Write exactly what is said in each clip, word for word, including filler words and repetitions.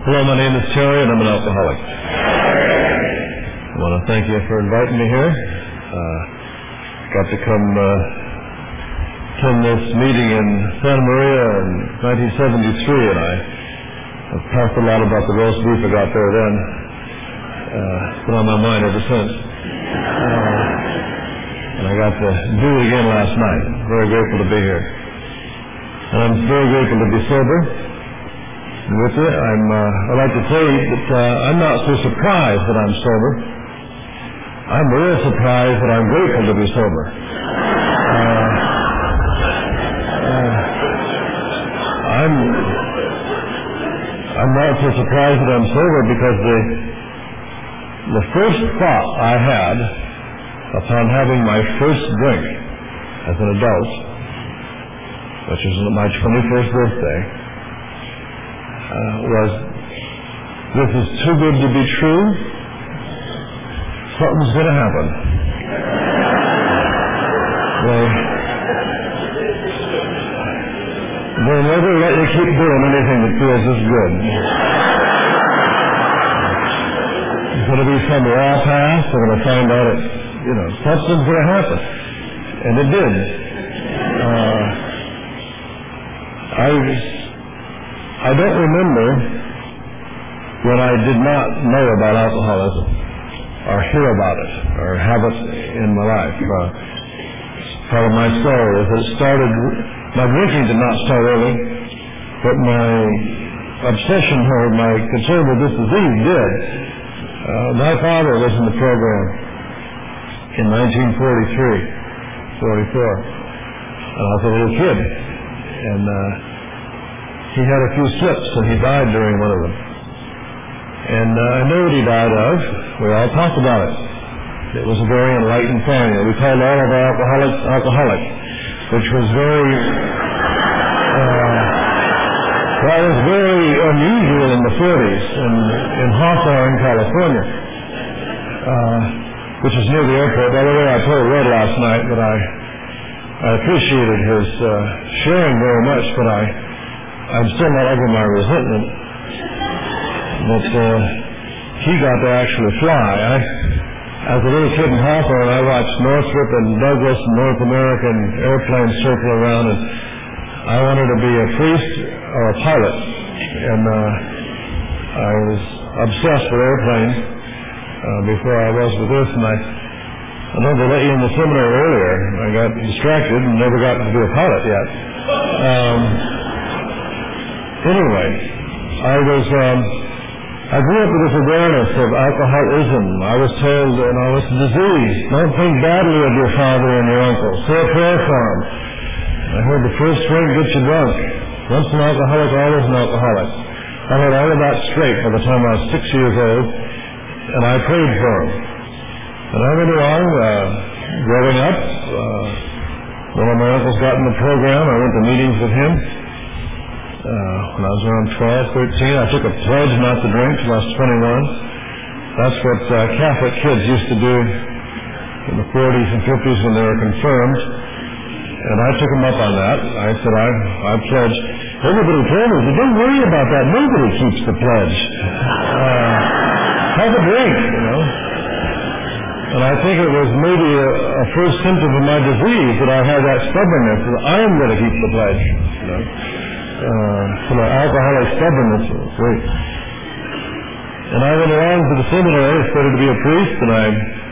Hello, my name is Terry, and I'm an alcoholic. I want to thank you for inviting me here. Uh, got to come uh, attend this meeting in Santa Maria in nineteen seventy-three, and I have talked a lot about the roast beef I got there then. Uh, it's been on my mind ever since. Uh, and I got to do it again last night. Very grateful to be here. And I'm very grateful to be sober. With it, I'm, uh, I'd like to tell you that uh, I'm not so surprised that I'm sober. I'm real surprised that I'm grateful to be sober. Uh, uh, I'm I'm not so surprised that I'm sober because the the first thought I had upon having my first drink as an adult, which was my twenty-first birthday, Uh, was, this is too good to be true. Something's going to happen. They, they'll never let you keep doing anything that feels this good. It's going to be some raw past. They're going to find out it, you know, something's going to happen. And it did. Uh, I was... I don't remember when I did not know about alcoholism or hear about it or have it in my life. Uh, part of my story is that it started, my drinking did not start early, but my obsession or my concern with this disease did. Uh, my father was in the program in nineteen forty-three, forty-four. And I was a little kid. And, uh, he had a few slips, and he died during one of them. And uh, I know what he died of. We all talked about it. It was a very enlightened family. We called all of our alcoholics alcoholic, which was very, uh, that was very unusual in the forties in, in Hawthorne, California, uh, which is near the airport. By the way, I told Red last night that I, I appreciated his uh, sharing very much, but I I'm still not over my resentment that uh, he got to actually fly. I, as a little kid in Hawthorne, I watched Northrop and Douglas and North American airplanes circle around, and I wanted to be a priest or a pilot. And uh, I was obsessed with airplanes uh, before I was with this, and I, I remember let you in the seminary earlier. I got distracted and never got to be a pilot yet. Um, Anyway, I was, um, I grew up with this awareness of alcoholism. I was told, you know, it's a disease. Don't think badly of your father and your uncle. Say a prayer for them. I heard the first drink gets you drunk. Once an alcoholic, always an alcoholic. I heard all of that straight by the time I was six years old, and I prayed for him. And I went along, uh, growing up. Uh, one of my uncles got in the program. I went to meetings with him. Uh, when I was around twelve, thirteen, I took a pledge not to drink till I was twenty-one. That's what uh, Catholic kids used to do in the forties and fifties when they were confirmed. And I took them up on that. I said, I, I pledged. Everybody told me, don't worry about that. Nobody keeps the pledge. Uh, have a drink, you know. And I think it was maybe a, a first symptom of my disease that I had that stubbornness, that I am going to keep the pledge, you know. Uh, so my alcoholic stubbornness was great. And I went along to the seminary, studied to be a priest, and I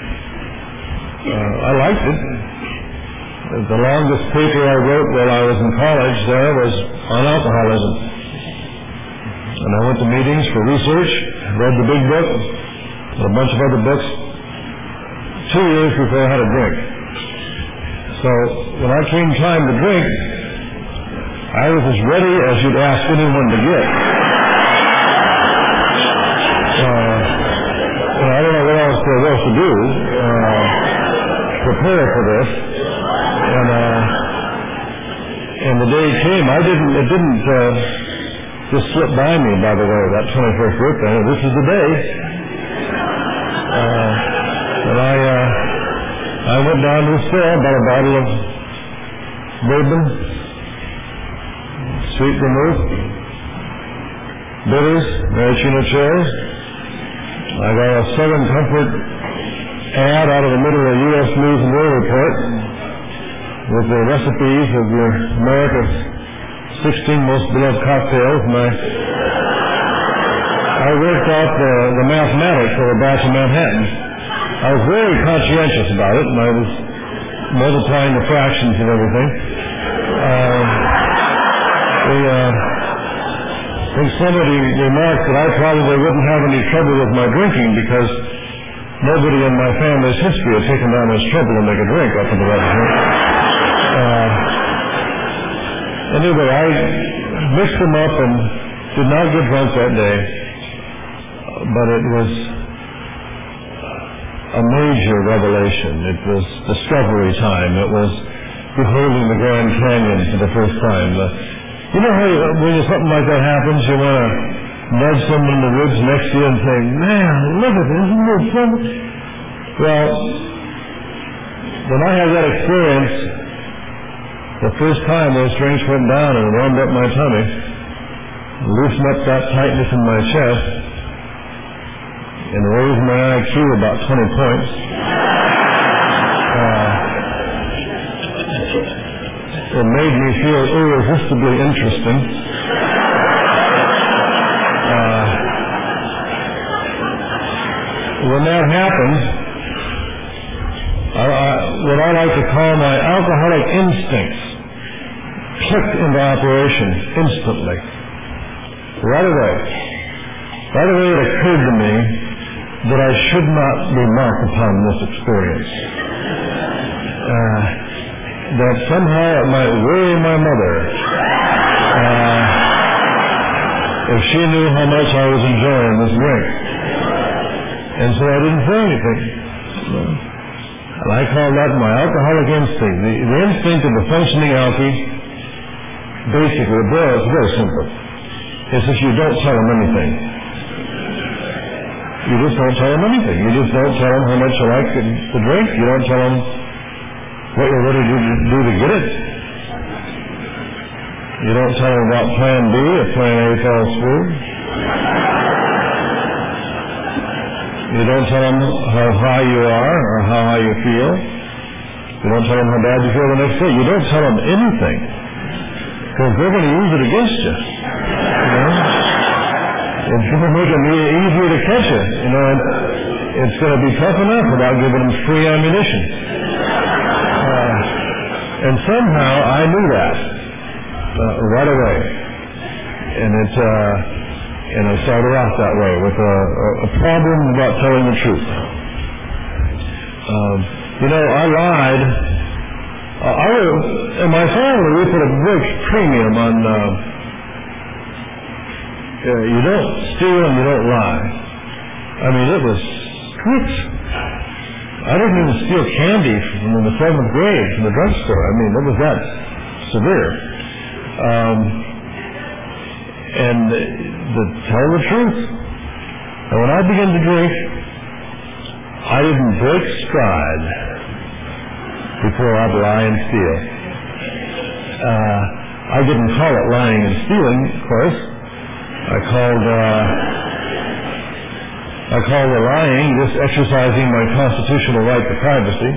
uh, I liked it. The longest paper I wrote while I was in college there was on alcoholism. And I went to meetings for research, read the big book, and a bunch of other books, two years before I had a drink. So when I came time to drink, I was as ready as you'd ask anyone to get. Uh, and I don't know what else there was to do. Uh, prepare for this. And, uh, and the day came. I didn't, it didn't, uh, just slip by me, by the way, that twenty-first birthday. This is the day. Uh, and I, uh, I went down to the store, bought a bottle of bourbon, sweet vermouth, bitters, maraschino cherries. I got a Southern Comfort ad out of the middle of the U S News and World Report with the recipes of your America's sixteen most beloved cocktails, and I, I worked out the, the mathematics of a batch of Manhattan. I was very conscientious about it, and I was multiplying the fractions and everything. Uh, the, uh, I think somebody remarked that I probably wouldn't have any trouble with my drinking because nobody in my family's history had taken that much trouble to make a drink up until that point. Uh, anyway, I mixed them up and did not get drunk that day, but it was a major revelation. It was discovery time. It was beholding the Grand Canyon for the first time. Uh, you know how you, when something like that happens, you want to nudge someone in the ribs next to you and say, man, look at this, isn't this something? Well, when I had that experience, the first time those drinks went down and warmed up my tummy, loosened up that tightness in my chest, and raised my I Q about twenty points. Uh, it made me feel irresistibly interesting. Uh, when that happened, I, I, what I like to call my alcoholic instincts clicked into operation instantly. Right away. Right away it occurred to me that I should not remark upon this experience. Uh, that somehow it might worry my mother uh, if she knew how much I was enjoying this drink. And so I didn't say anything. And I call that my alcoholic instinct. The, the instinct of the functioning alkie, basically, boy, it's very simple. It's that you don't tell them anything. You just don't tell them anything. You just don't tell them how much you like the, the drink. You don't tell them what you're ready to do to get it. You don't tell them about plan B if plan A falls through. You don't tell them how high you are or how high you feel. You don't tell them how bad you feel the next day. You don't tell them anything because they're going to use it against you. You know? It's going to make it easier to catch it. You know, and it's going to be tough enough without giving them free ammunition. Uh, and somehow I knew that uh, right away, and it uh, and I started off that way with a, a problem about telling the truth. Um, you know, I lied. Uh, I in my family we put a big premium on. Uh, Uh, you don't steal and you don't lie. I mean, it was strict. I didn't even steal candy from the seventh grade from the drugstore. I mean, it was that severe. Um, and uh, to tell the truth, and when I began to drink, I didn't break stride before I'd lie and steal. Uh, I didn't call it lying and stealing, of course. I called uh, I called the lying just exercising my constitutional right to privacy.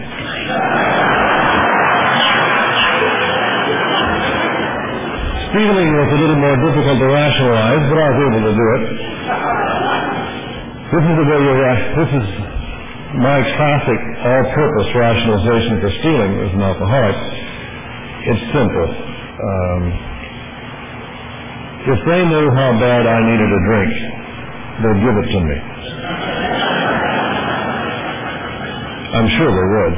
Stealing was a little more difficult to rationalize, but I was able to do it. This is the way you ra- this is my classic all-purpose rationalization for stealing as an alcoholic. It's simple. Um, If they knew how bad I needed a drink, they'd give it to me. I'm sure they would.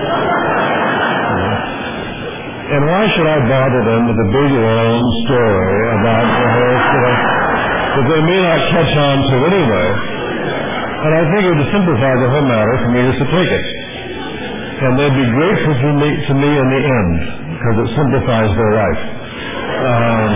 And why should I bother them with a big long story about the whole stuff that they may not catch on to anyway? And I think it would simplify the whole matter for me just to take it. And they'd be grateful to me, to me in the end, because it simplifies their life. Um,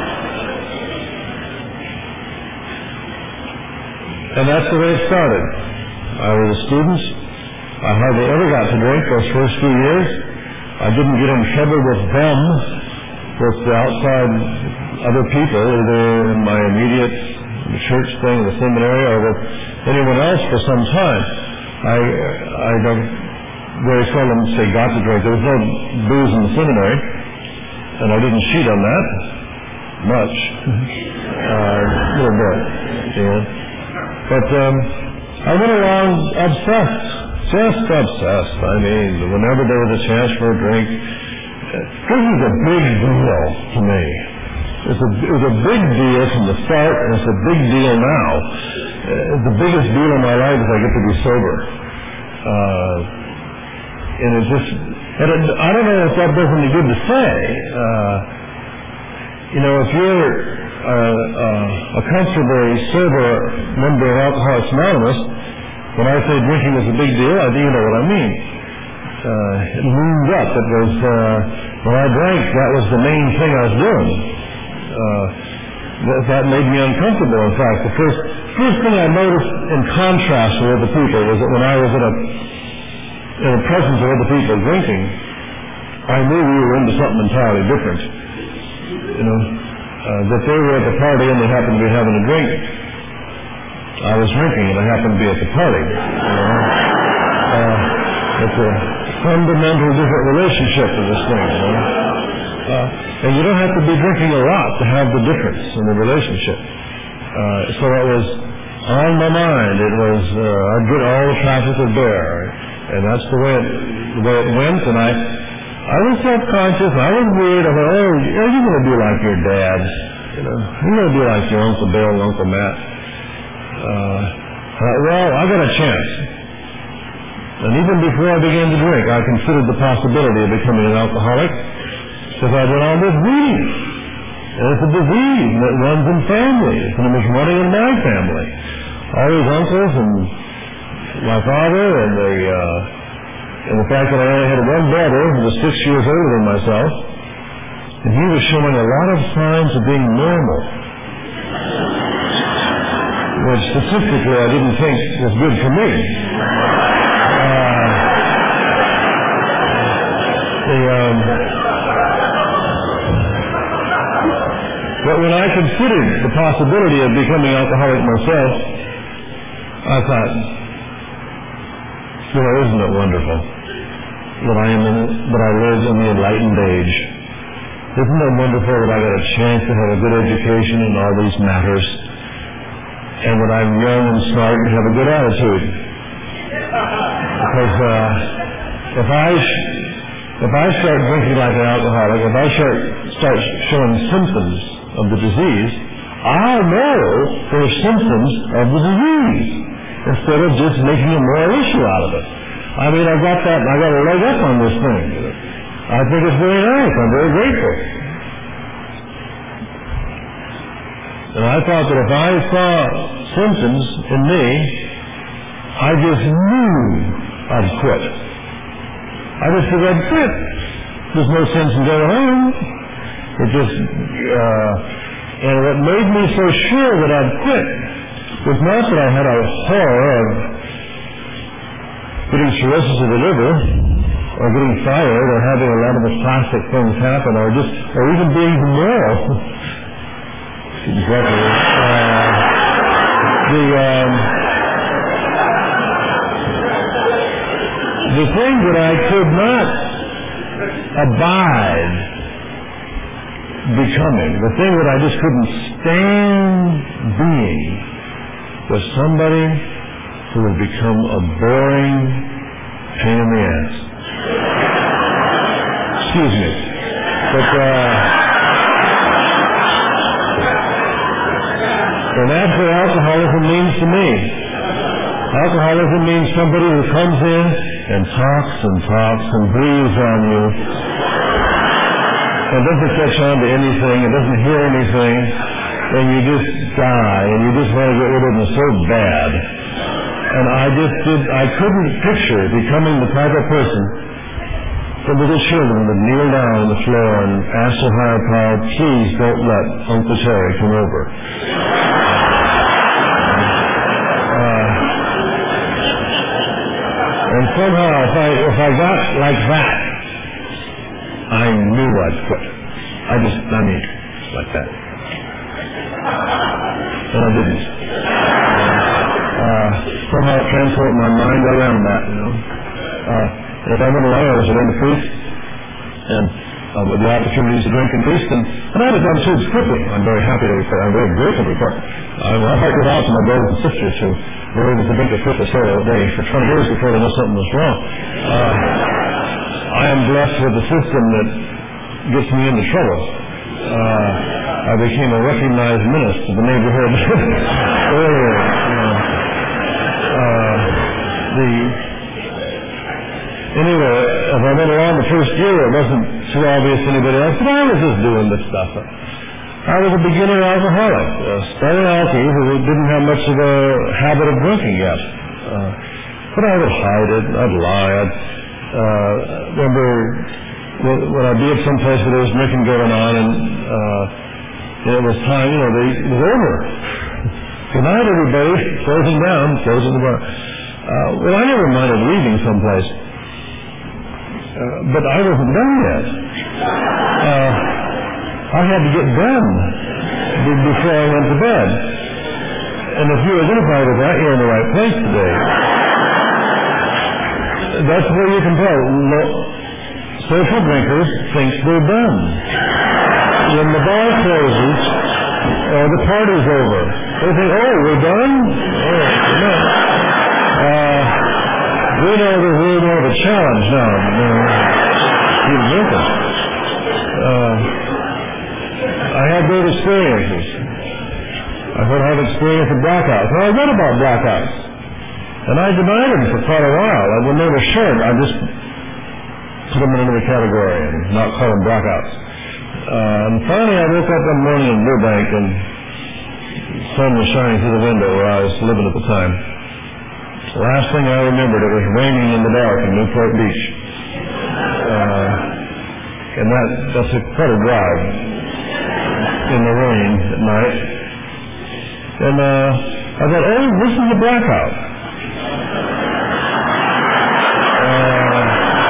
And that's the way it started. I was a student. I hardly ever got to drink those first few years. I didn't get in trouble with them, with the outside other people, either in my immediate the church thing, the seminary, or with anyone else for some time. I I don't very seldom say got to drink. There was no booze in the seminary, and I didn't cheat on that much, uh, a little bit, you know. But um, I went along obsessed, just obsessed. I mean, whenever there was a chance for a drink, this is a big deal to me. It's a, it was a big deal from the start, and it's a big deal now. Uh, the biggest deal in my life is I get to be sober. Uh, and it just, and it, I don't know if that does any good to say. Uh, you know, if you're uh, uh, a comfortably sober member of Alcoholics Anonymous, when I say drinking is a big deal, I think you know what I mean. Uh, it loomed up. It was, uh, when I drank, that was the main thing I was doing. Uh, that, that made me uncomfortable. In fact, the first first thing I noticed in contrast with other people was that when I was in a in the presence of other people drinking, I knew we were into something entirely different. You know, uh, that they were at the party and they happened to be having a drink. I was drinking and I happened to be at the party. You know, uh, it's a fundamental different relationship to this thing. You know? Uh, and you don't have to be drinking a lot to have the difference in the relationship. Uh, so it was on my mind. It was, uh, I'd get all the traffic to bear. And that's the way it, the way it went. And I, I was self-conscious. I was weird. I thought, oh, you're going to be like your dad. You know, you're going to be like your Uncle Bill and Uncle Matt. Uh, thought, well, I got a chance. And even before I began to drink, I considered the possibility of becoming an alcoholic. Because I went on with reading. And it's a disease that runs in families. And it was running in my family. All these uncles and my father and the, uh, and the fact that I only had one brother who was six years older than myself. And he was showing a lot of signs of being normal. Which statistically I didn't think was good for me. Uh, the, um, But when I considered the possibility of becoming alcoholic myself, I thought, you know, isn't it wonderful that I am in, that I live in the enlightened age? Isn't it wonderful that I got a chance to have a good education in all these matters, and that I'm young and smart and have a good attitude? Because uh, if I if I start drinking like an alcoholic, if I start start showing symptoms of the disease, I'll know there's symptoms of the disease instead of just making a moral issue out of it. I mean, I got that, I got a leg up on this thing. I think it's very nice. I'm very grateful. And I thought that if I saw symptoms in me, I just knew I'd quit. I just said I'd quit. There's no sense in going on. It just, uh, and what made me so sure that I'd quit was not that I had a horror of getting cirrhosis of the liver, or getting fired, or having a lot of the plastic things happen, or just, or even being immoral. Exactly. Uh, the, um, the thing that I could not abide becoming, the thing that I just couldn't stand being, was somebody who would become a boring pain in the ass. Excuse me. But, uh, and that's what alcoholism means to me. Alcoholism means somebody who comes in and talks and talks and breathes on you and doesn't catch on to anything, and doesn't hear anything, and you just die, and you just want to get rid of them so bad. And I just did, I couldn't picture becoming the type of person that little children would kneel down on the floor and ask their higher power, please don't let Uncle Terry come over. Uh, and somehow, if I, if I got like that, I knew I'd quit. I just, I mean, like that. and I didn't. Uh, somehow it transported my mind around that, you know. Uh, if I went along, I was ordained a priest, and uh, with the opportunities to drink and feast, and, and I was done too quickly. I'm very happy to report. I'm very grateful to report. I, I like to out to my brothers and sisters who were able to drink a fifth or so a day for twenty years before they knew something was wrong. Uh, I am blessed with a system that gets me into trouble. Uh, I became a recognized menace to the neighborhood earlier. You know. uh, the Anyway, as I went along the first year, it wasn't too obvious to anybody else, but I was just doing this stuff. I was a beginner alcoholic, a starting alkie who didn't have much of a habit of drinking yet. Uh, but I would hide it, I'd lie. I'd uh, remember when I'd be at some place where there was drinking going on, and uh, it was time, you know, they, it was over. Good night, everybody. Closing down, closing the bar. Uh, well, I never minded leaving someplace. Uh, but I wasn't done yet. Uh, I had to get done before I went to bed. And if you identify with that, you're in the right place today. That's where you can tell. Social drinkers think they're done. When the bar closes, or the party's over, they think, oh, we're done? Oh, no. Uh, We know there's a little more of a challenge now. You know, keep drinking. Uh, I had those experiences. I heard how to experience the blackouts. Well, I read about blackouts. And I denied them for quite a while. I, when they were short, I just put them in another category and not call them blackouts. Uh, and finally I woke up one morning in Burbank and the sun was shining through the window where I was living at the time. The last thing I remembered, it was raining in the dark in Newport Beach. Uh, and that, that's a, quite a drive in the rain at night. And uh, I thought, oh, this is a blackout. Uh,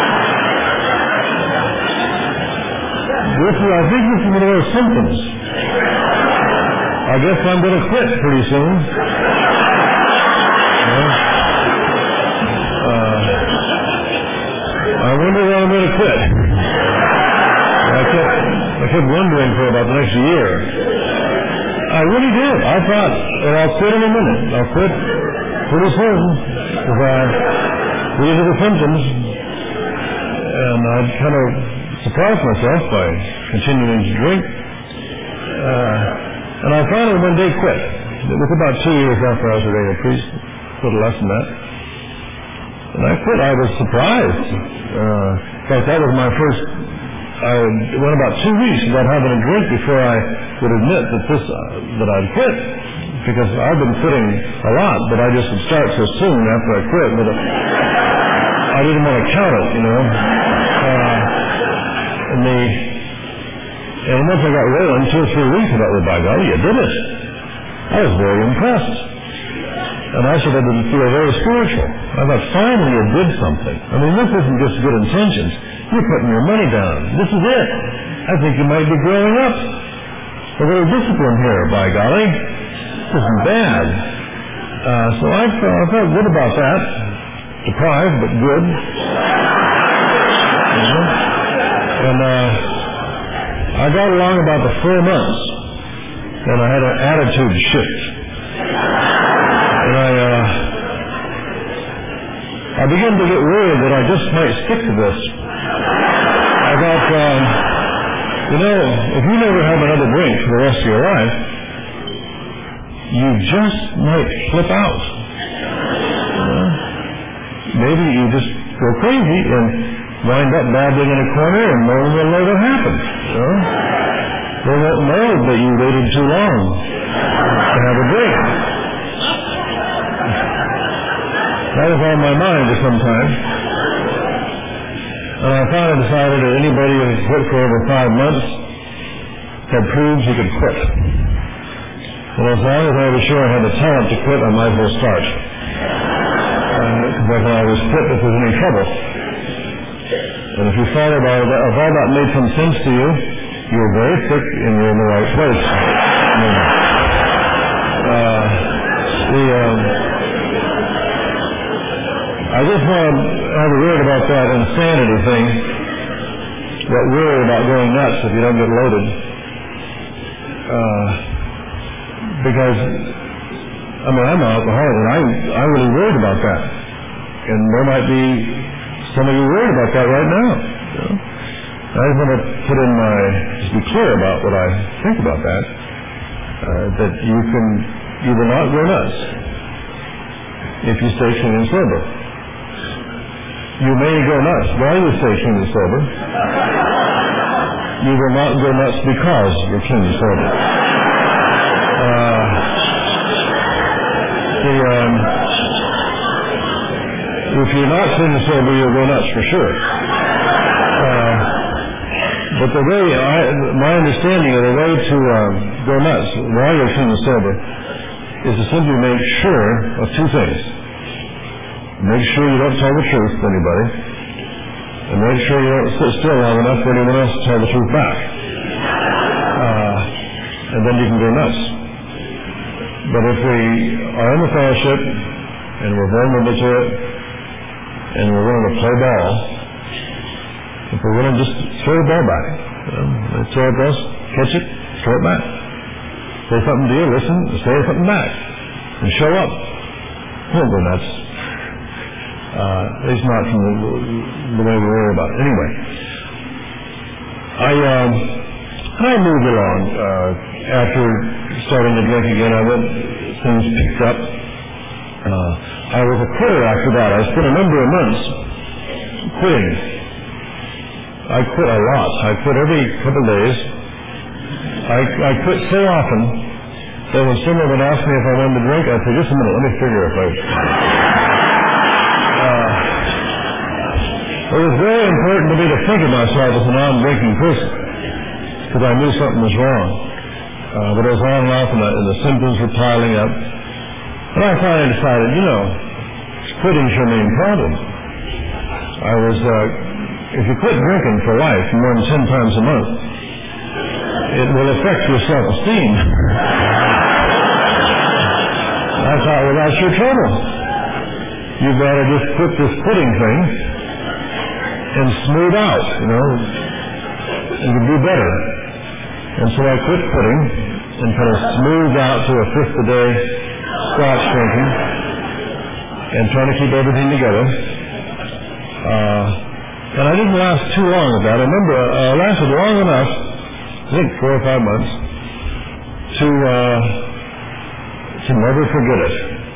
this is, I think this is one of those symptoms. I guess I'm going to quit pretty soon. Uh, I wonder when I'm going to quit. I kept, I kept wondering for about the next year. I really did. I thought, well, I'll quit in a minute. I'll quit pretty soon if I, these are the symptoms. And I'd kind of surprised myself by continuing to drink. Uh, and I finally one day quit. It was about two years after I was ordained a priest, a little less than that. And I quit. I was surprised. Uh, in fact, that was my first, I went about two weeks without having a drink before I would admit that this, uh, that I'd quit. Because I've been quitting a lot, but I just would start so soon after I quit. But it, I didn't want to count it, you know. Uh, and the, and once I got rolling, two or three weeks, I thought, well, by golly, you did it. I was very impressed. And I said I didn't feel very spiritual. I thought, finally you did something. I mean, this isn't just good intentions. You're putting your money down. This is it. I think you might be growing up. A little discipline here, by golly. This isn't bad. Uh, so I felt, I felt good about that. Deprived, but good. Mm-hmm. And uh, I got along about the four months. And I had an attitude shift. And I, uh, I began to get worried that I just might stick to this. I thought, um, you know, if you never have another drink for the rest of your life, you just might flip out. You know? Maybe you just go crazy and wind up babbling in a corner and no one will know what happened. You know? They won't know that you waited too long to have a drink. That was on my mind for some time. And I finally decided that anybody who had quit for over five months had proved he could quit. And as long as I was sure I had the talent to quit, I might as well start. Because when I was quit, if there's any trouble. And if you followed all that, if all that made some sense to you, you're very sick and you're in the right place. I mean, uh, The, um, I just want to have a word about that insanity thing, that worry about going nuts if you don't get loaded. Uh, because, I mean, I'm an alcoholic, and I, I'm really worried about that. And there might be some of you worried about that right now. You know? I just want to put in my, just be clear about what I think about that, uh, that you can, you will not go nuts if you stay clean and sober. You may go nuts while you stay clean and sober. You will not go nuts because you're clean and sober. Uh, the, um, if you're not clean and sober, you'll go nuts for sure. Uh, but the way, I, my understanding of the way to um, go nuts while you're clean and sober is to simply make sure of two things. Make sure you don't tell the truth to anybody, and make sure you don't sit still long enough for anyone else to tell the truth back. Uh, and then you can go nuts. But if we are in the fellowship, and we're vulnerable to it, and we're willing to play ball, if we're willing to just throw the ball back, you know, let's throw it to us, catch it, throw it back. Say something to you, listen, say something back, and show up. Don't go nuts. Uh, at least not from the, the way we worry about it. Anyway, I um, I moved along. Uh, after starting to drink again, I went, things picked up. Uh, I was a quitter after that. I spent a number of months quitting. I quit a lot. I quit every couple of days. I, I quit so often that when someone would ask me if I wanted to drink, I'd say, just a minute, let me figure if I... Uh, it was very important to me to think of myself as a non-drinking person, because I knew something was wrong. Uh, but it was on and off, and the, and the symptoms were piling up. And I finally decided, you know, quitting's your main problem. I was, uh, if you quit drinking for life more than ten times a month, it will affect your self-esteem. I thought, well, that's your trouble. You better just quit this quitting thing and smooth out, you know, and you'll do better. And so I quit quitting and kind of smoothed out to a fifth a day scotch drinking and trying to keep everything together. Uh, and I didn't last too long with that. I remember uh, I lasted long enough, I think four or five months, to uh, to never forget it.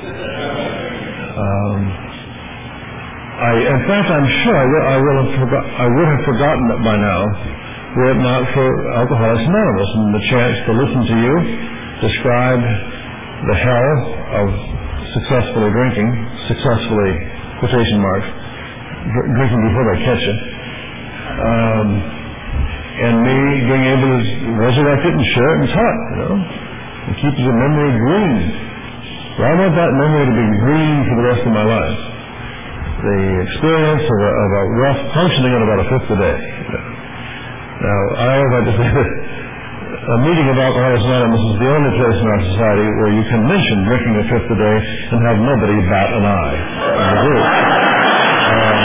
Um, I, in fact, I'm sure I, will, I, will have forgot, I would have forgotten it by now were it not for Alcoholics Anonymous and the chance to listen to you describe the hell of successfully drinking, successfully, quotation marks, dr- drinking before they catch you, um, and me being able to resurrect it and share it and talk, you know, and keep the memory green. Well, I want that memory to be green for the rest of my life. The experience of a, of a rough functioning at about a fifth a day. Now, I always like to say that a meeting of Alcoholics Anonymous is the only place in our society where you can mention drinking a fifth a day and have nobody bat an eye in the group. Um,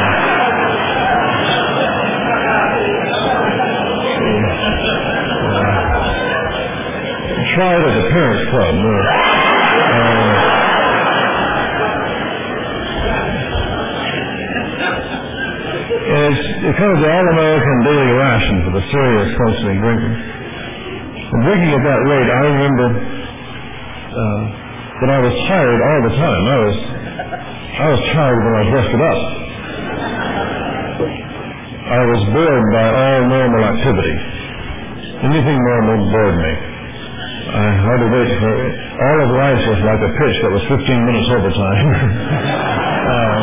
uh, try it at the Parents Club. Uh, uh, And it's, it comes the all-American daily ration for the serious functioning drinker. And drinking at that rate, I remember uh, that I was tired all the time. I was I was tired when I was rested up. I was bored by all normal activity. Anything normal bored me. I had to wait for it. All of life was like a pitch that was fifteen minutes overtime. um,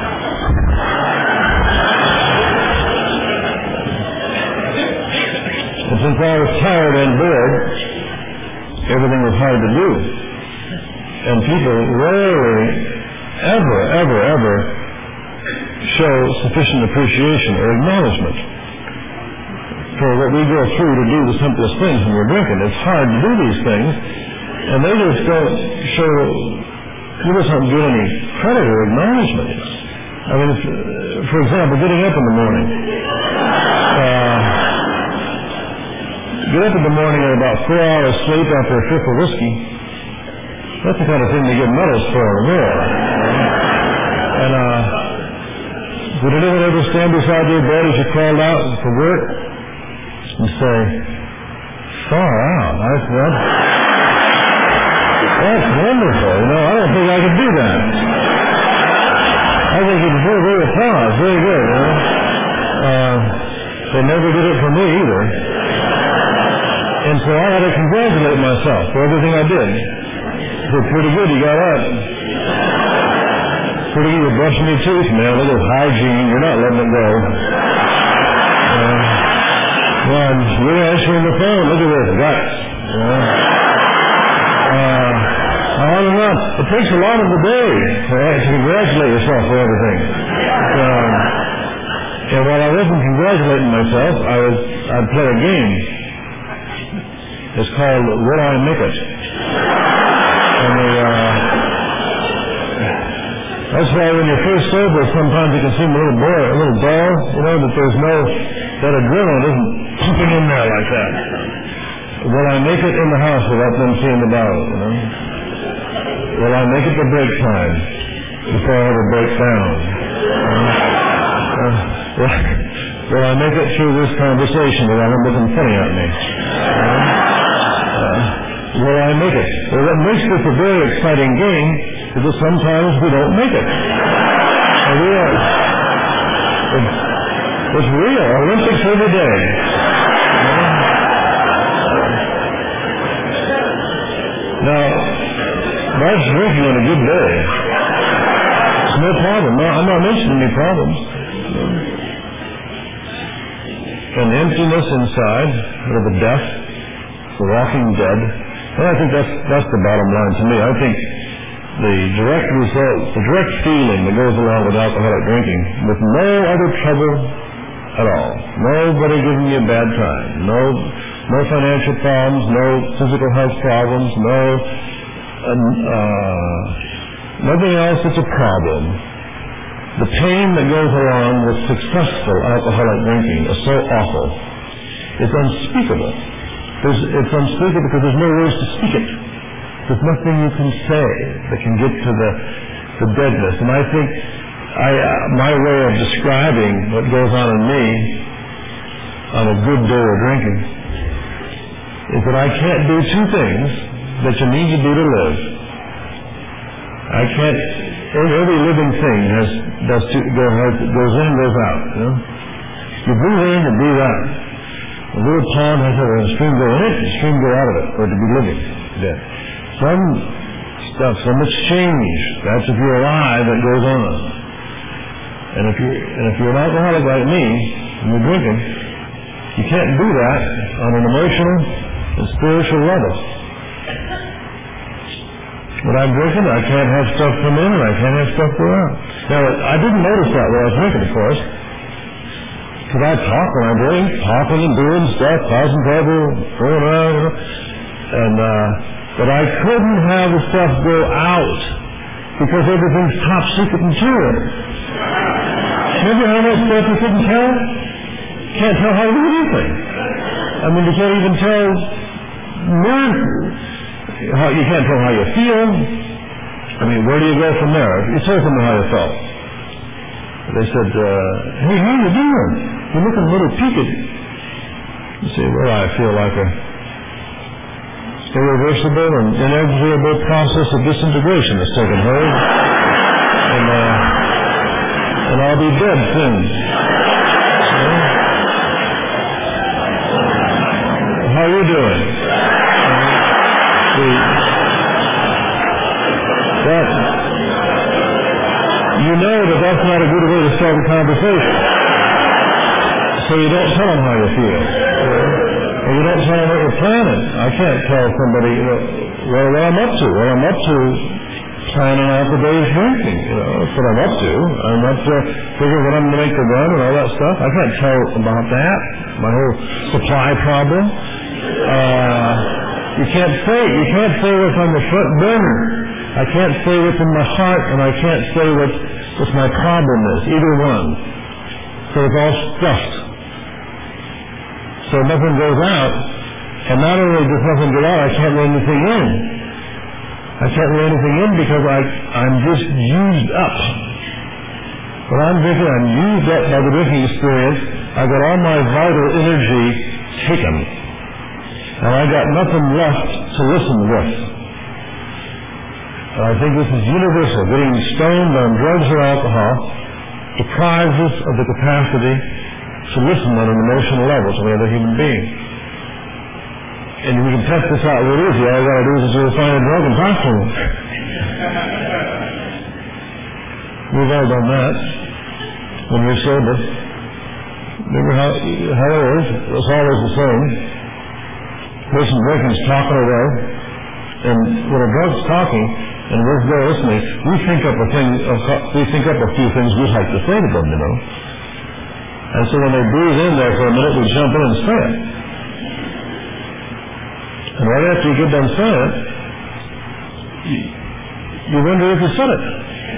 And since I was tired and bored, everything was hard to do. And people rarely, ever, ever, ever show sufficient appreciation or acknowledgement for what we go through to do the simplest things when we're drinking. It's hard to do these things, and they just don't show you just don't get any credit or acknowledgement. I mean, if, for example, getting up in the morning. Uh, get up in the morning and about four hours sleep after a fifth of whiskey. That's the kind of thing they give medals for in the war. And, uh, did anyone ever stand beside your bed as you crawled out for work and say, far out? I said, that's wonderful. You know, I don't think I could do that. I think you deserve very applause. Very good. You know? uh, they never did it for me either. And so I had to congratulate myself for everything I did. So pretty good, you got up. Pretty good, you're brushing your teeth, man. Look at hygiene. You're not letting it go. Uh, well, you're answering the phone. Look at this. Guts. You know? Uh, on and on. It takes a lot of the day to, to congratulate yourself for everything. Um, and while I wasn't congratulating myself, I was, I'd play a game. It's called Will I Make It? And the, uh, that's why when you're first sober, sometimes it can seem a little boring, a little dull, you know, that there's no, that adrenaline isn't pumping in there like that. Will I make it in the house without them seeing the bottle, you know? Will I make it to break time before I ever break down? Uh, uh, will, will I make it through this conversation without them looking funny at me? Uh, uh, will I make it? Well, what makes this a very exciting game is that sometimes we don't make it. And we are, it's, it's real. Olympics every day. Now, that's drinking on a good day. It's no problem. No, I'm not mentioning any problems. An emptiness inside, or the death, the walking dead. Well, I think that's that's the bottom line to me. I think the direct result, the direct feeling that goes along with alcoholic drinking, with no other trouble at all, nobody giving you a bad time, no no financial problems, no physical health problems, no um, uh, nothing else that's a problem. The pain that goes along with successful alcoholic drinking is so awful. It's unspeakable. There's, it's unspeakable because there's no words to speak it. There's nothing you can say that can get to the, the deadness. And I think I, uh, my way of describing what goes on in me on a good day of drinking is that I can't do two things that you need to do to live. I can't, every living thing has, does two, goes in, goes out. You know? You breathe in, you breathe out. A little pond has a stream go in it, a stream go out of it, or to be living. Dead. Some stuff, some exchange, that's if you're alive, that goes on. And if you're, and if you're an alcoholic like me, and you're drinking, you can't do that on an emotional and spiritual level. When I'm drinking, I can't have stuff come in and I can't have stuff go out. Now, I didn't notice that when I was drinking, of course. Because I talk when I drink, talking and doing stuff, causing trouble, going around, you know. And, uh, but I couldn't have the stuff go out because everything's top secret material. Remember how much stuff you couldn't tell? Can't tell how to do anything. I mean, you can't even tell how, you can't tell how you feel. I mean, where do you go from there? You tell them how you felt. They said, uh, hey, how you doing? You're looking a little peaked. You say, well, I feel like a irreversible and inexorable process of disintegration has taken hold. And, uh, and I'll be dead soon. So, how are you doing? Uh, that, you know that that's not a good way to start a conversation. So you don't tell them how you feel. Or you don't tell them what you're planning. I can't tell somebody, you know, well, what I'm up to. Well, I'm up to planning out the day's drinking. You know, that's what I'm up to. I'm up to figuring what I'm going to make the run and all that stuff. I can't tell about that. My whole supply problem. Uh, you can't say, you can't say what's on the front burner. I can't say what's in my heart, and I can't say what, what my problem is, either one. So it's all stuffed. So nothing goes out, and not only does nothing go out, I can't let anything in. I can't let anything in because I, I'm just used up. When I'm drinking, I'm used up by the drinking experience. I've got all my vital energy taken. And I got nothing left to listen with. And I think this is universal. Getting stoned on drugs or alcohol deprives us of the capacity to listen on an emotional level to another human being. And we can test this out real easy. All I got to do is just find a drug and talk to them. We've all done that when we're sober. Remember how, how it is? It's always the same. Person drinking is talking away, and when a drug's talking and we're there listening, we think up a thing, we think up a few things we'd like to say to them, you know. And so when they breathe in there for a minute, we jump in and say it. And right after you get done saying it, you, you wonder if you said it.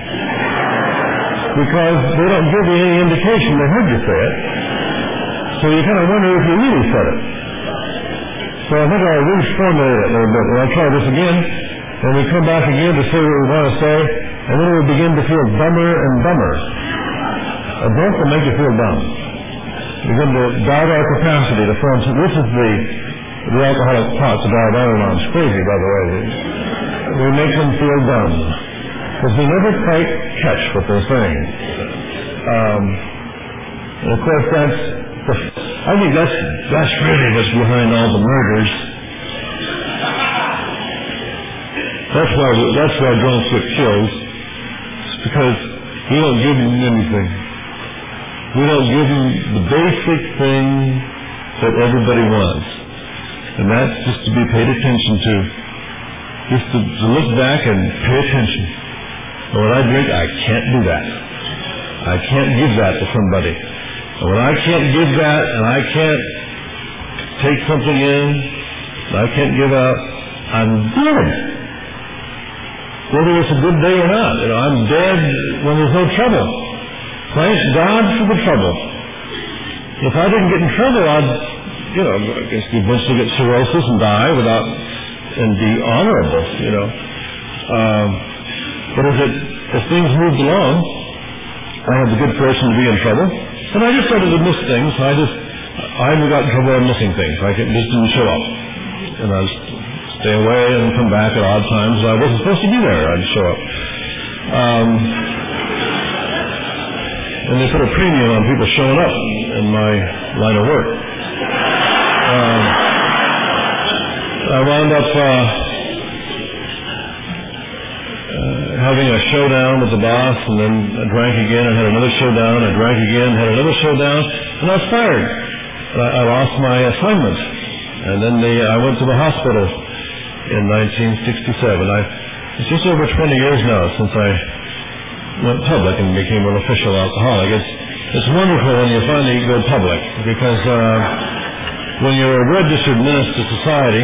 Because they don't give you any indication they heard you say it. So you kind of wonder if you really said it. So I think I'll reformulate it a little bit. And I'll try this again. And we come back again to say what we want to say. And then we begin to feel dumber and dumber. A drunk will make you feel dumb. We begin to doubt our capacity to form. This is the, the alcoholic talks about Al-Anon. It's crazy, by the way. We make them feel dumb. Because we never quite catch what they're saying. Um, and of course, that's the, I think that's that's really what's behind all the murders. That's why that's why drunks get killed. It's because we don't give them anything. We don't give them the basic thing that everybody wants, and that's just to be paid attention to. Just to, to look back and pay attention. And when I drink, I can't do that. I can't give that to somebody. And when I can't give that, and I can't take something in, and I can't give out, I'm dead. Whether it's a good day or not. You know, I'm dead when there's no trouble. Thank God for the trouble. If I didn't get in trouble, I'd, you know, I guess eventually get cirrhosis and die without, and be honorable, you know. Um, But as, it, as things moved along, I had the good fortune to be in trouble, and I just started to miss things. I just, I got in trouble on missing things. I just didn't show up, and I'd stay away and come back at odd times. I wasn't supposed to be there. I'd show up, um, and they put a premium on people showing up in my line of work. Um, I wound up. Uh, having a showdown with the boss, and then I drank again, I had another showdown, I drank again, had another showdown, and I was fired. And I, I lost my assignment. And then the, I went to the hospital in nineteen sixty-seven. I, it's just over twenty years now since I went public and became an official alcoholic. It's, it's wonderful when you finally go public, because uh, when you're a registered menace to society,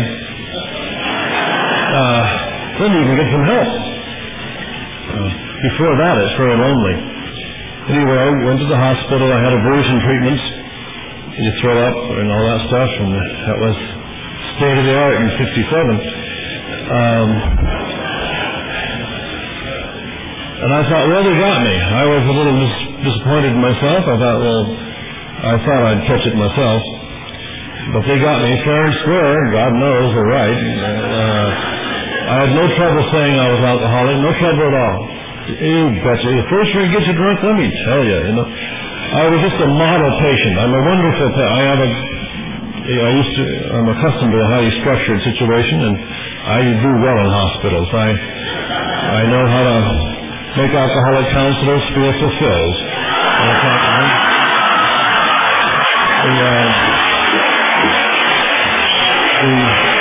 uh, then you can get some help. Uh, before that, it's very lonely. Anyway, I went to the hospital. I had aversion treatments. You throw up and all that stuff, and that was state of the art in sixty-seven. Um, and I thought, well, they got me. I was a little dis- disappointed in myself. I thought, well, I thought I'd catch it myself. But they got me fair and square. God knows they're right. Uh, I had no trouble saying I was alcoholic, no trouble at all. You betcha. The first drink gets you drunk, let me tell you, you know. I was just a model patient. I'm a wonderful patient. I have a, I used to, I'm accustomed to a highly structured situation, and I do well in hospitals. I, I know how to make alcoholic counselors feel fulfilled. The, uh, the,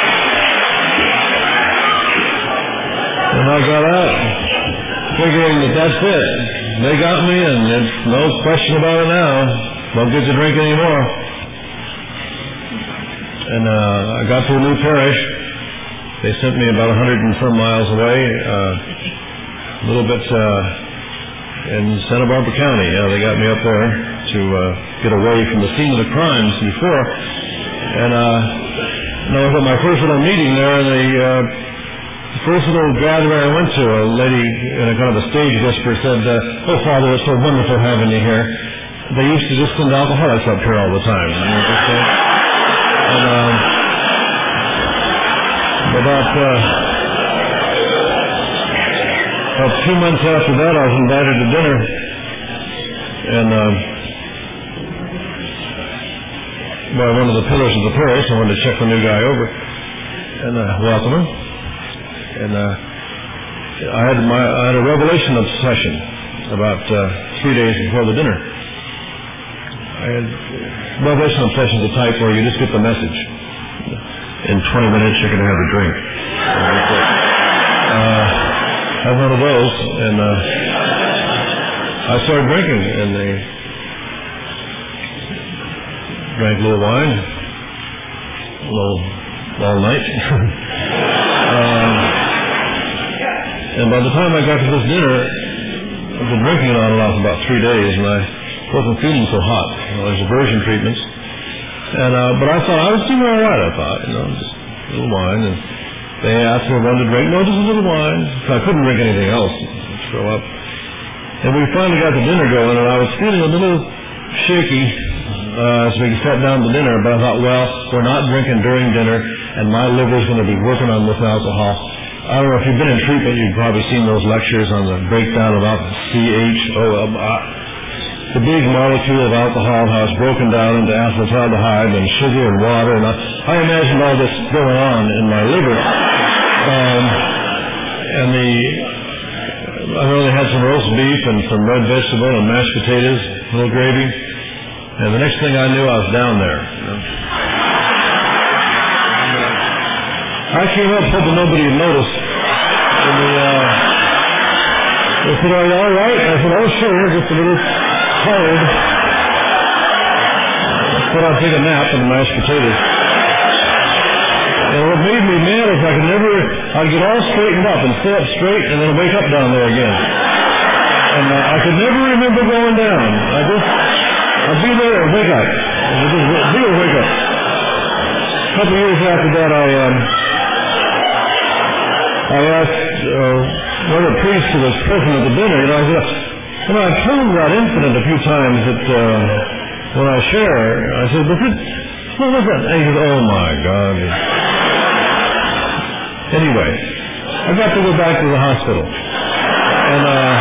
And I got out, figuring that that's it. They got me, and there's no question about it now. Don't get to drink anymore. And uh, I got to a new parish, they sent me about a hundred and some miles away, uh, a little bit uh, in Santa Barbara County. Yeah, they got me up there to uh, get away from the scene of the crimes before. And uh, no, I was at my first little meeting there, and the uh, first little gathering I went to, a lady in a kind of a stage whisper said, uh, "Oh, Father, it's so wonderful having you here. They used to just send alcoholics up here all the time." And, just, uh, and um, about, uh, about two months after that, I was invited to dinner, and uh, by one of the pillars of the parish. I wanted to check the new guy over and uh, welcome him. And uh, I had my I had a revelation obsession about uh, three days before the dinner. I had revelation obsession is a type where you just get the message. In twenty minutes, you're going to have a drink. Uh, I had one of those, and uh, I started drinking, and they drank a little wine, a little all night. um, and by the time I got to this dinner, I've been drinking it on and off about three days, and I wasn't feeling so hot. You know, there's aversion treatments. And, uh, but I thought I was doing all right, I thought, you know, just a little wine. And they asked me if I wanted to drink. No, just a little wine. So I couldn't drink anything else. I'd throw up. And we finally got the dinner going, and I was feeling a little shaky uh, as we sat down to dinner. But I thought, well, we're not drinking during dinner, and my liver's going to be working on this alcohol. I don't know if you've been in treatment, you've probably seen those lectures on the breakdown of alcohol, C H O L. The big molecule of alcohol, how it's broken down into acetaldehyde and sugar and water, and I, I imagined all this going on in my liver. Um, and the, I really had some roast beef and some red vegetable and mashed potatoes, a little gravy, and the next thing I knew, I was down there. You know. I came up hoping nobody would notice. And the, uh, they said, "Are you all right?" I said, "Oh, sure, just a little cold." I thought I'd take a nap on the mashed potatoes. And what made me mad is I could never, I'd get all straightened up and sit up straight and then wake up down there again. And uh, I could never remember going down. I just, I'd be there and wake up. I'd just be there and wake up. A couple years after that, I, um, I asked uh, one of the priests who was present at the dinner, you know, I said, you know, I've told that incident a few times that uh, when I share, I said, "Was it, what was that?" And he said, "Oh my God." Anyway, I got to go back to the hospital. And, uh,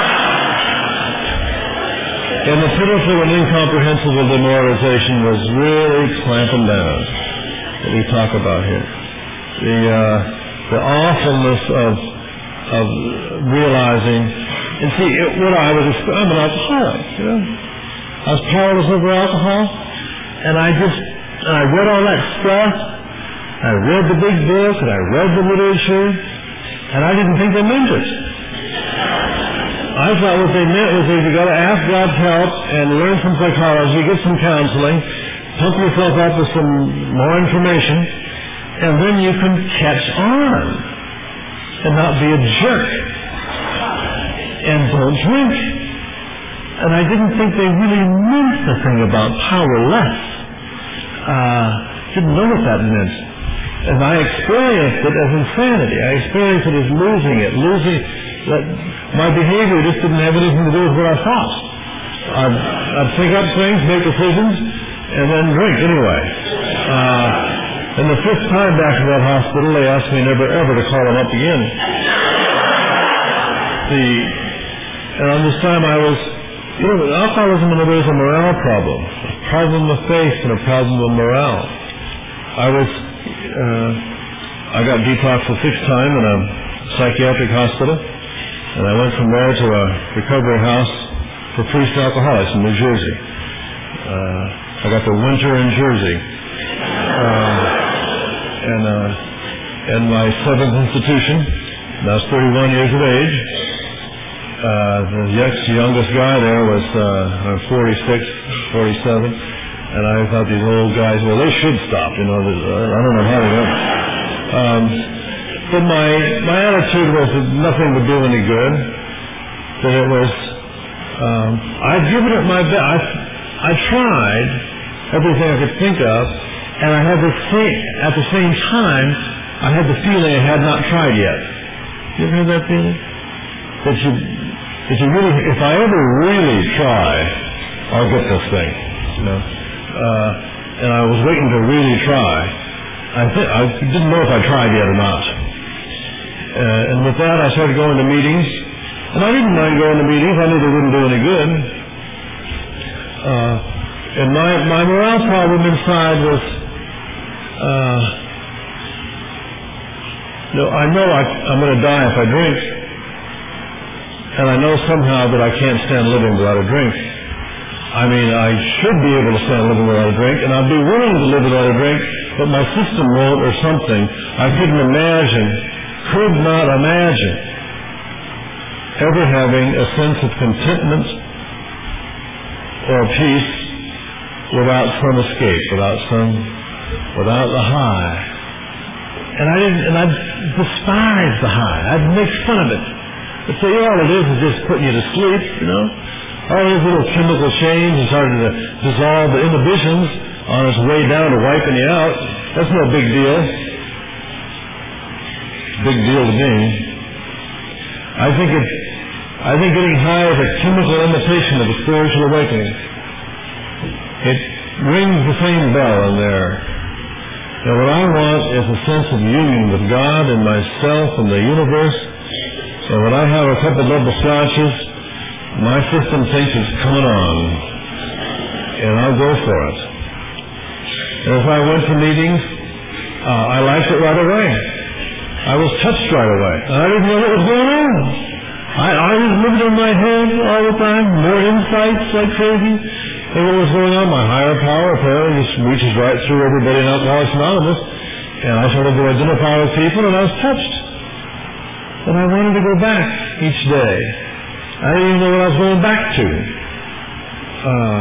and the pitiful and incomprehensible demoralization was really clamping down that we talk about here. The, uh, the awfulness of, of realizing. And see, it, what I was, I'm an alcoholic, you know. I was powerless over alcohol, and I just, and I read all that stuff, I read the big book, and I read the literature, and I didn't think they meant it. I thought what they meant was that you got to ask God's help and learn some psychology, get some counseling, pump yourself up with some more information, and then you can catch on and not be a jerk. And don't drink. And I didn't think they really meant the thing about powerless. Uh, didn't know what that meant. And I experienced it as insanity. I experienced it as losing it. Losing, that my behavior just didn't have anything to do with what I thought. I'd, I'd think up things, make decisions, and then drink anyway. Uh, and the fifth time back to that hospital, they asked me never ever to call them up again. The And on this time I was, you know, alcoholism in a way is a morale problem. A problem of faith and a problem of morale. I was, uh, I got detoxed the sixth time in a psychiatric hospital, and I went from there to a recovery house for priest alcoholics in New Jersey. Uh, I got the winter in Jersey. Uh, and, uh, and my seventh institution, and I was thirty-one years of age. Uh, the next youngest guy there was uh, forty-six, forty-seven, and I thought these old guys, well, they should stop, you know. I don't know how they went. Um, but my, my attitude was that nothing would do any good, that it was, um, I'd given it my best. I, I tried everything I could think of, and I had the same, at the same time, I had the feeling I had not tried yet. You ever had that feeling? That you, that you really, if I ever really try, I'll get this thing, you know. Uh, and I was waiting to really try. I think I didn't know if I tried yet or not. Uh, and with that, I started going to meetings, and I didn't mind going to meetings. I knew they wouldn't do any good. Uh, and my my morale problem inside was, uh, you know, I know I, I'm going to die if I drink, and I know somehow that I can't stand living without a drink. I mean, I should be able to stand living without a drink, and I'd be willing to live without a drink, but my system won't or something. I couldn't imagine, could not imagine ever having a sense of contentment or peace without some escape, without some, without the high. And I didn't, and I despised the high. I'd make fun of it. I'd say, all it is is just putting you to sleep, you know. All those little chemical change and started to dissolve the inhibitions on its way down to wiping you out. That's no big deal. Big deal to me. I think it, I think getting high is a chemical imitation of a spiritual awakening. It rings the same bell in there. Now what I want is a sense of union with God and myself and the universe. And when I have a couple double scotches, my system thinks it's coming on, and I'll go for it. And if I went to meetings, uh, I liked it right away. I was touched right away. And I didn't know what was going on. I, I was living in my head all the time, more insights like crazy. And what was going on? My higher power apparently just reaches right through everybody in Alcoholics Anonymous. And I started to identify with people, and I was touched. And I wanted to go back each day. I didn't even know what I was going back to. Uh,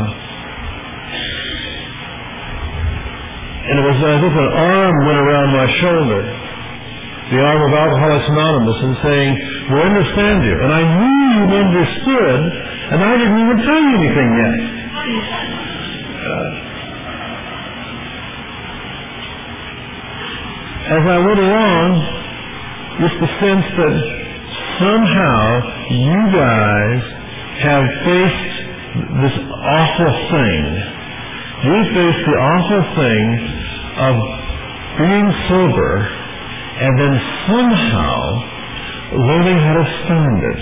and it was as if an arm went around my shoulder, the arm of Alcoholics Anonymous, and saying, we understand you. And I knew you understood, and I didn't even tell you anything yet. Uh, as I went along, just the sense that somehow you guys have faced this awful thing. You faced the awful thing of being sober and then somehow learning how to stand it.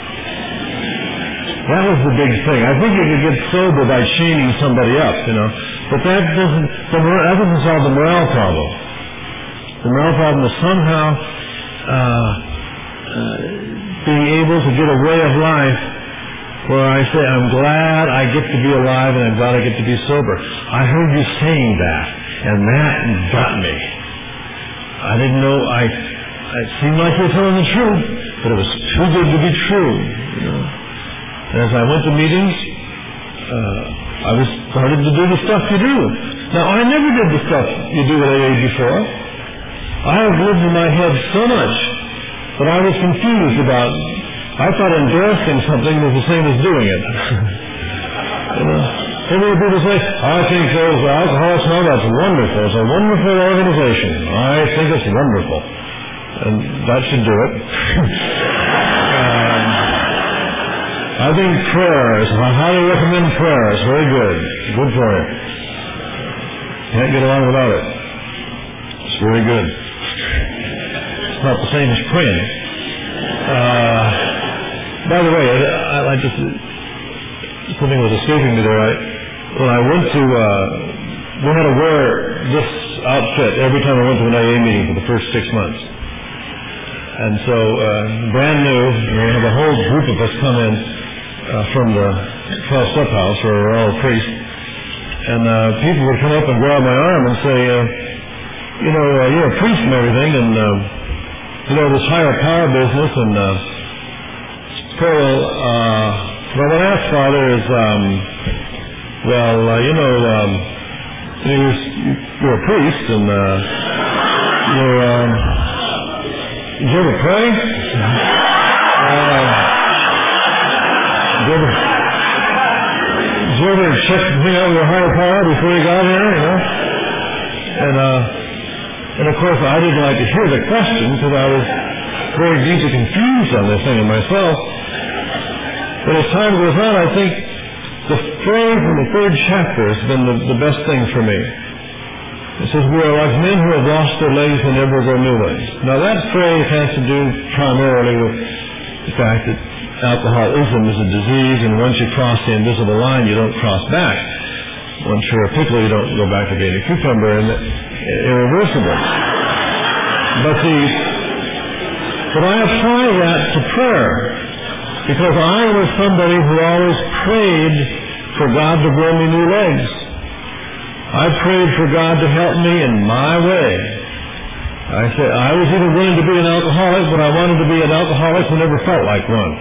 That was the big thing. I think you could get sober by chaining somebody up, you know, but that doesn't, that doesn't solve the morale problem. The morale problem is somehow uh, uh, being able to get a way of life where I say, I'm glad I get to be alive and I'm glad I get to be sober. I heard you saying that, and that got me. I didn't know, I, it seemed like you were telling the truth, but it was too good to be true, you know. And as I went to meetings, uh, I was started to do the stuff you do. Now, I never did the stuff you do at A A before. I have lived in my head so much that I was confused about, I thought endorsing something was the same as doing it. You know, some people say, I think those Alcoholics Anonymous, that's wonderful. It's a wonderful organization. I think it's wonderful. And that should do it. um, I think prayers, I highly recommend prayers. Very good. Good for you. Can't get along without it. It's very good. It's not the same as praying. Uh, by the way, I, I just, something was escaping me there. I, when I went to, uh, we had to wear this outfit every time I went to an A A meeting for the first six months. And so, uh, brand new, we have a whole group of us come in uh, from the twelve-step house where we're all priests. And uh, people would come up and grab my arm and say, uh, you know, uh, you're a priest and everything, and, uh, you know, this higher power business, and, uh, well, uh, what I asked, Father, is, um, well, uh, you know, um, you're, you're a priest, and, uh, you're, um, Did you ever pray? Uh, did you ever, did you ever check the thing out with your higher power before you got here, you know? And, uh, and of course, I didn't like to hear the question because I was very deeply confused on this thing in myself. But as time goes on, I think the phrase in the third chapter has been the, the best thing for me. It says, we are like men who have lost their legs and never grow new ones. Now that phrase has to do primarily with the fact that alcoholism is a disease, and once you cross the invisible line, you don't cross back. Once you're a pickle, you don't go back to being a cucumber, and it's irreversible. But the, but I apply that to prayer, because I was somebody who always prayed for God to grow me new legs. I prayed for God to help me in my way. I said I was even willing to be an alcoholic, but I wanted to be an alcoholic who never felt like one.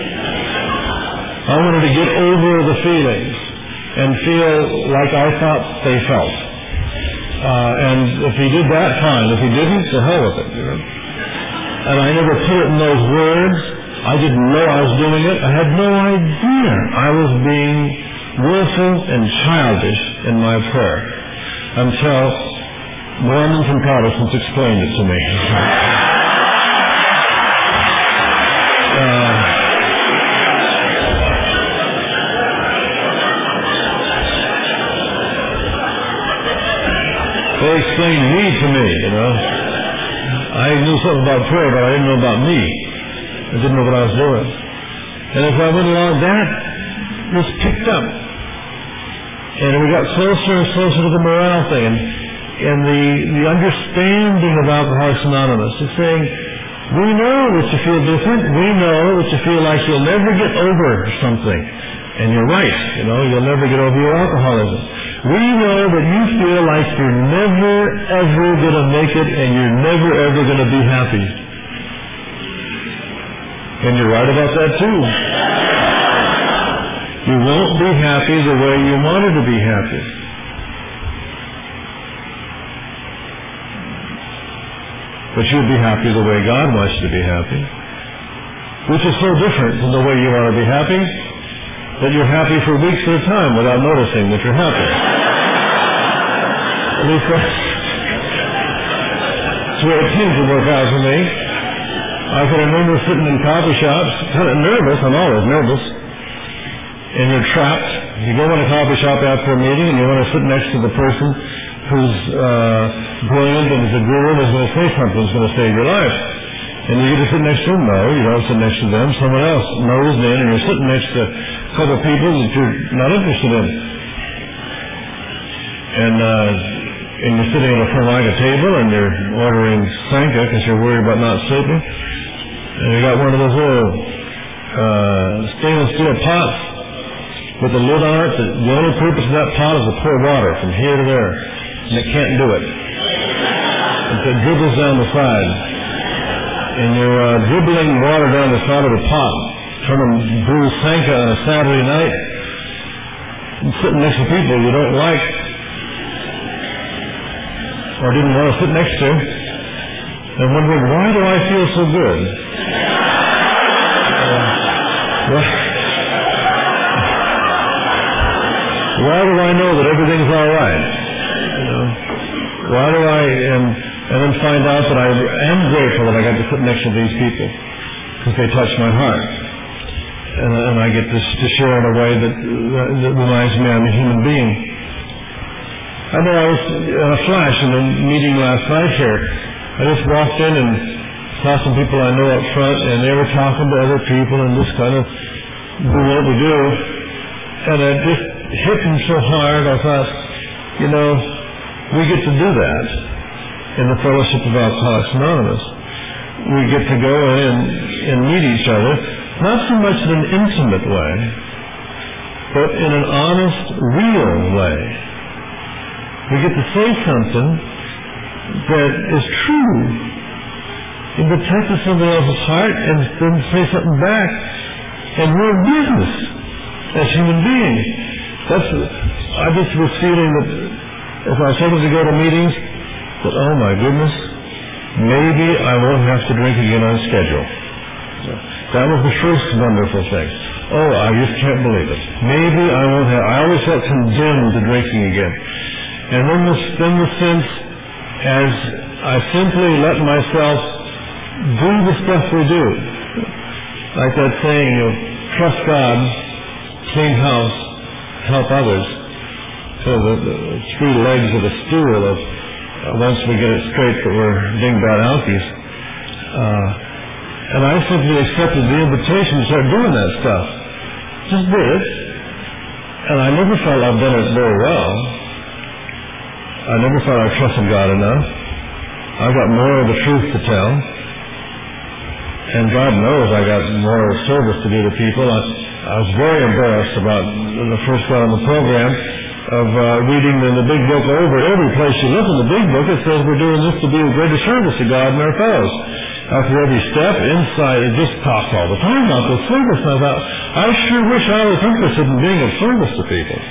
I wanted to get over the feelings and feel like I thought they felt. Uh, and if he did that, fine. If he didn't, to hell with it. You know? And I never put it in those words. I didn't know I was doing it. I had no idea I was being willful and childish in my prayer until Mormons and Protestants explained it to me. uh, they explained me to me, you know. I knew something about prayer, but I didn't know about me. I didn't know what I was doing. And as I went along, that was picked up. And we got closer and closer to the morale thing. And, and the, the understanding of Alcoholics Anonymous is saying, we know that you feel different. We know that you feel like you'll never get over something. And you're right. You know, you'll never get over your alcoholism. We know that you feel like you're never, ever going to make it, and you're never, ever going to be happy. And you're right about that too. You won't be happy the way you wanted to be happy. But you'll be happy the way God wants you to be happy. Which is so different from the way you want to be happy, that you're happy for weeks at a time without noticing that you're happy. At least that's the way it seems to work out for me. I can remember sitting in coffee shops, kind of nervous, I'm always nervous, and you're trapped. You go in a coffee shop after a meeting and you want to sit next to the person who's uh, brilliant and is a guru and is going to say something that's going to save your life. And you get to sit next to them. No, you don't sit next to them. Someone else nosed in, and you're sitting next to a couple of people that you're not interested in. And uh, and you're sitting at a formica table and you're ordering Sanka because you're worried about not sleeping. And you got one of those little uh, stainless steel pots with a lid on it. That the only purpose of that pot is to pour water from here to there, and it can't do it. It dribbles down the side. And you're uh, dribbling water down the side of the pot, trying to brew Sanka on a Saturday night, and sitting next to people you don't like, or didn't want to sit next to, and wondering, why do I feel so good? Uh, why, why do I know that everything's all right? You know, why do I... And, And then find out that I am grateful that I got to sit next to these people because they touch my heart. And, and I get to, to share in a way that, that reminds me I'm a human being. I know I was in a flash in a meeting last night here. I just walked in and saw some people I know up front, and they were talking to other people and just kind of doing what we do. And it just hit them so hard, I thought, you know, we get to do that in the Fellowship of Alcoholics Anonymous. We get to go in and, and meet each other, not so much in an intimate way, but in an honest, real way. We get to say something that is true and that touches somebody else's heart, and then say something back, and we're in business as human beings. That's, I just was feeling that if I was able to go to meetings, but oh my goodness, maybe I won't have to drink again on schedule. That was the first wonderful thing. Oh, I just can't believe it. Maybe I won't have, I always felt condemned to drinking again. And then the, then the sense, as I simply let myself do the stuff we do, like that saying of trust God, clean house, help others. So the, the three legs of the stool of uh, once we get it straight that we're being bad alkies. Uh, and I simply accepted the invitation to start doing that stuff. Just did it. And I never felt I've done it very well. I never felt I trusted God enough. I've got more of the truth to tell. And God knows I got more service to do to people. I, I was very embarrassed about the first one on the program of uh, reading in the big book over. Every place you look in the big book, it says we're doing this to be a greater service to God and our fellows. After every step, inside, it just talks all the time about the service. And I thought, I sure wish I was interested in being of service to people.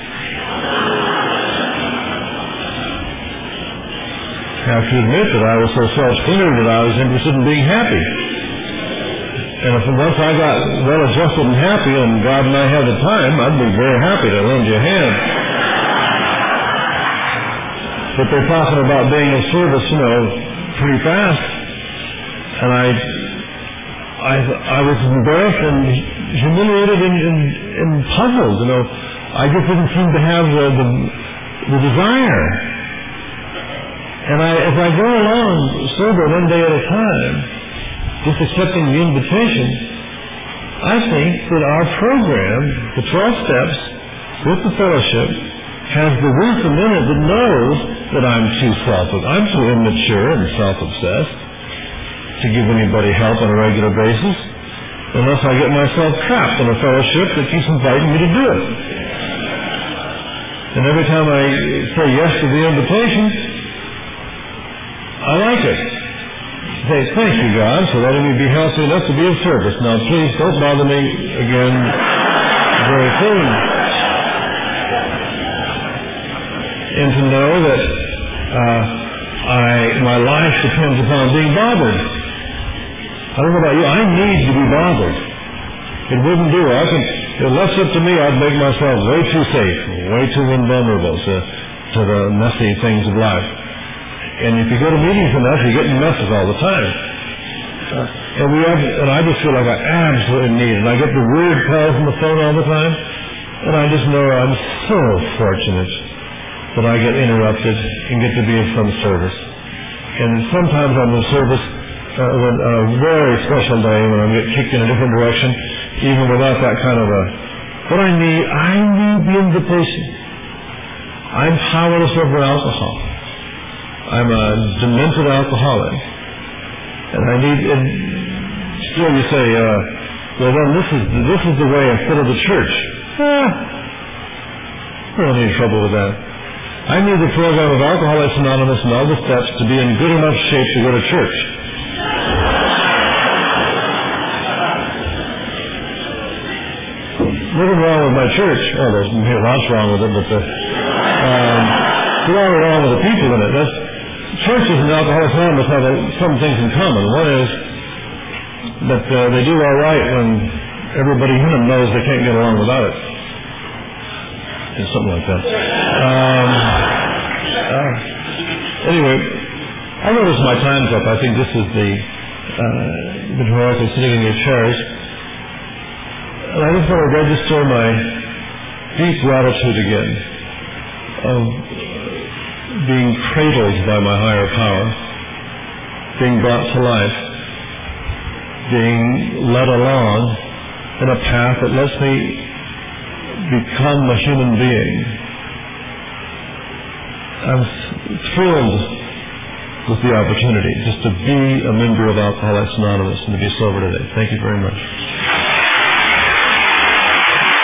I have to admit that I was so self-centered that I was interested in being happy. And if once I got well adjusted and happy, and God and I had the time, I'd be very happy to lend you a hand. But they're talking about being of service, you know, pretty fast. And I, I, I was embarrassed and humiliated and, and, and puzzled. You know, I just didn't seem to have the, the, the desire. And I, as I go along sober one day at a time, just accepting the invitation, I think that our program, the twelve steps with the fellowship, has the wisdom in it that knows that I'm too selfish, I'm too immature and self-obsessed to give anybody help on a regular basis, unless I get myself trapped in a fellowship that keeps inviting me to do it. And every time I say yes to the invitation, I like it. Say, thank you, God, for letting me be healthy enough to be of service. Now, please don't bother me again very soon. And to know that uh, I, my life depends upon being bothered. I don't know about you. I need to be bothered. It wouldn't do. I can, if it left up to me, I'd make myself way too safe, way too invulnerable to, to the messy things of life. And if you go to meetings enough, you get in messes all the time. Uh, and we have, and I just feel like I absolutely need it. And I get the weird calls on the phone all the time, and I just know I'm so fortunate that I get interrupted and get to be of some service. And sometimes I'm in service uh, when a very special day when I'm getting kicked in a different direction, even without that kind of a. What I need, I need the invitation. I'm powerless over alcohol. I'm a demented alcoholic, and I need. And still, you say, uh, "Well, then this is this is the way instead of the church." Ah, we're not in trouble with that. I need the program of Alcoholics Anonymous and all the steps to be in good enough shape to go to church. Nothing wrong with my church. Oh, there's lots wrong with it, but the, um, there's a lot wrong with the people in it. That's, churches and Alcoholics Anonymous have a, some things in common. One is that uh, they do all right when everybody in them knows they can't get along without it. It's something like that. Um, uh, anyway, I notice my time's up. I think this is the uh, the heroically sitting in your chairs. And I just want to register my deep gratitude again of being cradled by my higher power, being brought to life, being led along in a path that lets me become a human being. I'm thrilled with the opportunity just to be a member of Alcoholics Anonymous and to be sober today. Thank you very much.